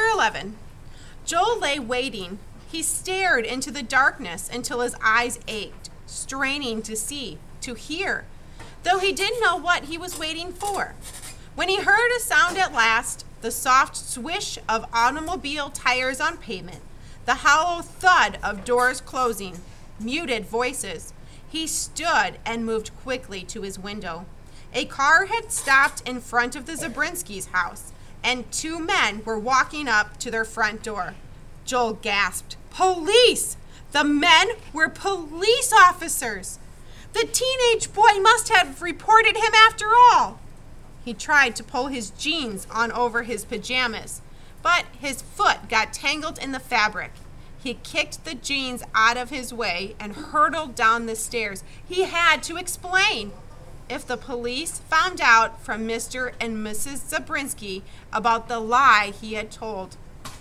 Chapter 11. Joel lay waiting. He stared into the darkness until his eyes ached, straining to see, to hear, though he didn't know what he was waiting for. When he heard a sound at last, the soft swish of automobile tires on pavement, the hollow thud of doors closing, muted voices, he stood and moved quickly to his window. A car had stopped in front of the Zabrinskis' house, and two men were walking up to their front door. Joel gasped. Police! The men were police officers! The teenage boy must have reported him after all. He tried to pull his jeans on over his pajamas, but his foot got tangled in the fabric. He kicked the jeans out of his way and hurtled down the stairs. He had to explain. If the police found out from Mr. and Mrs. Zabrinsky about the lie he had told.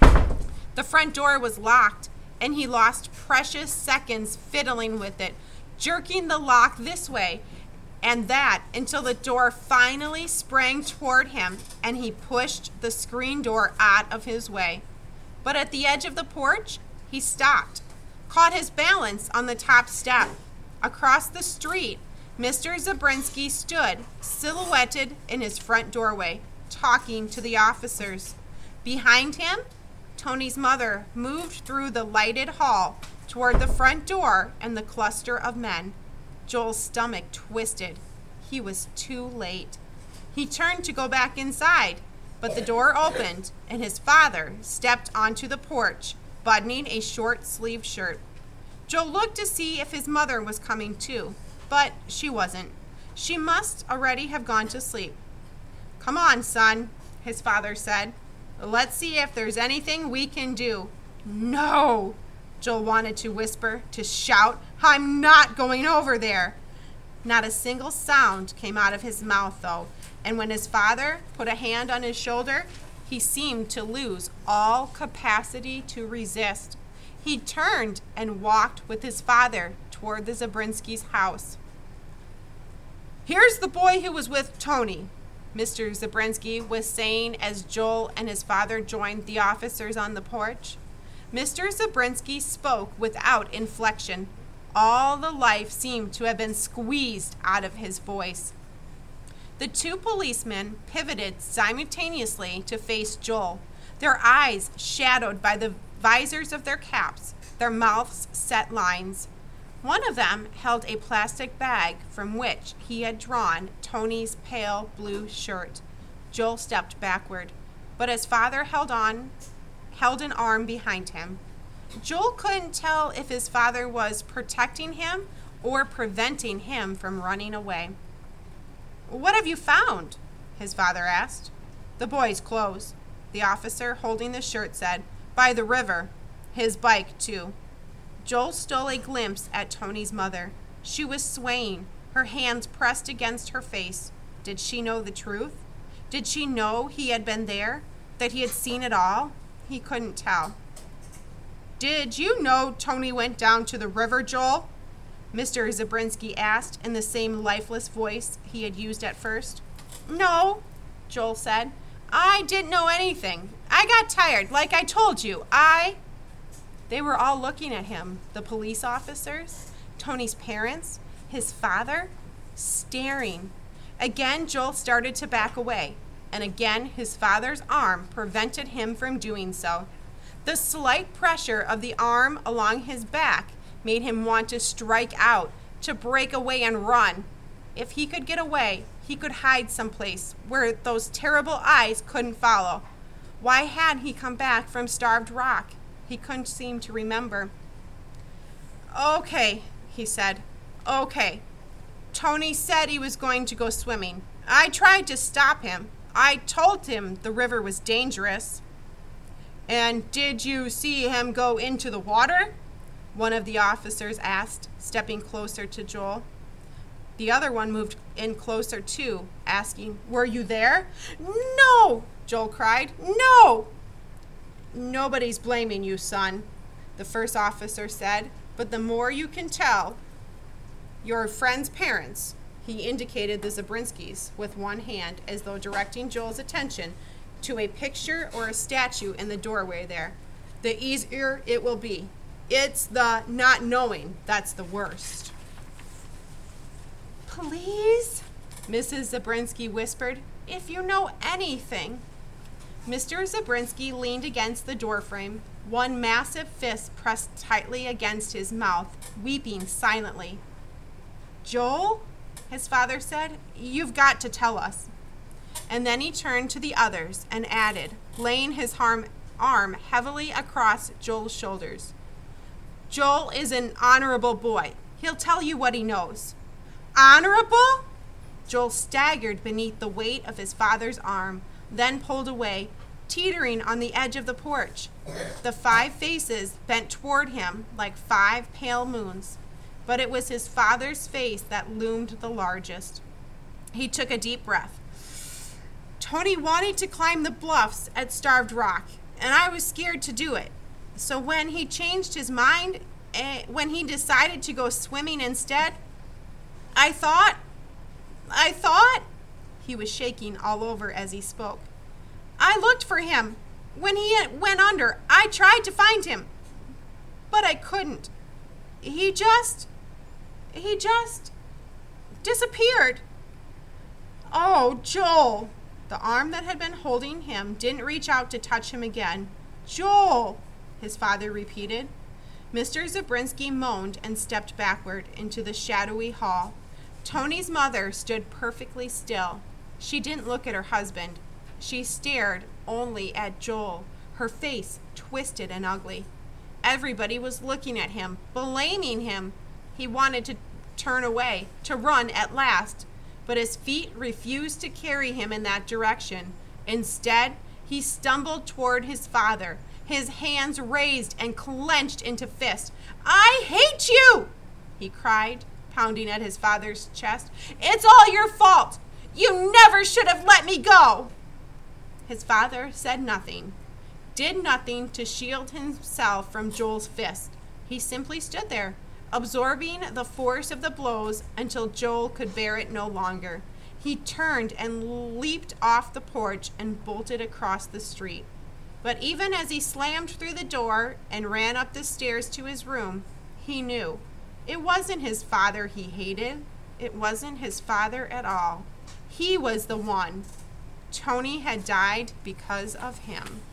The front door was locked, and he lost precious seconds fiddling with it, jerking the lock this way and that until the door finally sprang toward him and he pushed the screen door out of his way. But at the edge of the porch, he stopped, caught his balance on the top step. Across the street, Mr. Zabrinsky stood, silhouetted in his front doorway, talking to the officers. Behind him, Tony's mother moved through the lighted hall toward the front door and the cluster of men. Joel's stomach twisted. He was too late. He turned to go back inside, but the door opened and his father stepped onto the porch, buttoning a short-sleeved shirt. Joel looked to see if his mother was coming too, but she wasn't. She must already have gone to sleep. Come on, son, his father said. Let's see if there's anything we can do. No, Joel wanted to whisper, to shout, I'm not going over there. Not a single sound came out of his mouth, though, and when his father put a hand on his shoulder, he seemed to lose all capacity to resist. He turned and walked with his father toward the Zabrinskis' house. Here's the boy who was with Tony, Mr. Zabrinsky was saying as Joel and his father joined the officers on the porch. Mr. Zabrinsky spoke without inflection. All the life seemed to have been squeezed out of his voice. The two policemen pivoted simultaneously to face Joel, their eyes shadowed by the visors of their caps, their mouths set lines. One of them held a plastic bag from which he had drawn Tony's pale blue shirt. Joel stepped backward, but his father held an arm behind him. Joel couldn't tell if his father was protecting him or preventing him from running away. What have you found? His father asked. The boy's clothes, the officer holding the shirt said. By the river. His bike, too. Joel stole a glimpse at Tony's mother. She was swaying, her hands pressed against her face. Did she know the truth? Did she know he had been there? That he had seen it all? He couldn't tell. Did you know Tony went down to the river, Joel? Mr. Zabrinsky asked in the same lifeless voice he had used at first. No, Joel said. I didn't know anything. I got tired, like I told you. They were all looking at him, the police officers, Tony's parents, his father, staring. Again, Joel started to back away, and again his father's arm prevented him from doing so. The slight pressure of the arm along his back made him want to strike out, to break away and run. If he could get away, he could hide someplace where those terrible eyes couldn't follow. Why had he come back from Starved Rock? He couldn't seem to remember. Okay, he said. Okay. Tony said he was going to go swimming. I tried to stop him. I told him the river was dangerous. And did you see him go into the water? One of the officers asked, stepping closer to Joel. The other one moved in closer too, asking, Were you there? No, Joel cried. No! Nobody's blaming you, son, the first officer said, but the more you can tell, your friend's parents, he indicated the Zabrinskys with one hand as though directing Joel's attention to a picture or a statue in the doorway there, the easier it will be. It's the not knowing that's the worst. Please, Mrs. Zabrinsky whispered, if you know anything. Mr. Zabrinsky leaned against the doorframe, one massive fist pressed tightly against his mouth, weeping silently. Joel, his father said, you've got to tell us. And then he turned to the others and added, laying his arm heavily across Joel's shoulders. Joel is an honorable boy. He'll tell you what he knows. Honorable? Joel staggered beneath the weight of his father's arm, then pulled away, teetering on the edge of the porch. The 5 faces bent toward him like 5 pale moons, but it was his father's face that loomed the largest. He took a deep breath. Tony wanted to climb the bluffs at Starved Rock, and I was scared to do it. So when he changed his mind, when he decided to go swimming instead, I thought, he was shaking all over as he spoke. I looked for him. When he went under, I tried to find him, but I couldn't. He just disappeared. Oh, Joel. The arm that had been holding him didn't reach out to touch him again. Joel, his father repeated. Mr. Zabrinsky moaned and stepped backward into the shadowy hall. Tony's mother stood perfectly still. She didn't look at her husband. She stared only at Joel, her face twisted and ugly. Everybody was looking at him, blaming him. He wanted to turn away, to run at last, but his feet refused to carry him in that direction. Instead, he stumbled toward his father, his hands raised and clenched into fists. I hate you, he cried, pounding at his father's chest. It's all your fault. You never should have let me go. His father said nothing, did nothing to shield himself from Joel's fist. He simply stood there, absorbing the force of the blows until Joel could bear it no longer. He turned and leaped off the porch and bolted across the street. But even as he slammed through the door and ran up the stairs to his room, he knew it wasn't his father he hated. It wasn't his father at all. He was the one. Tony had died because of him.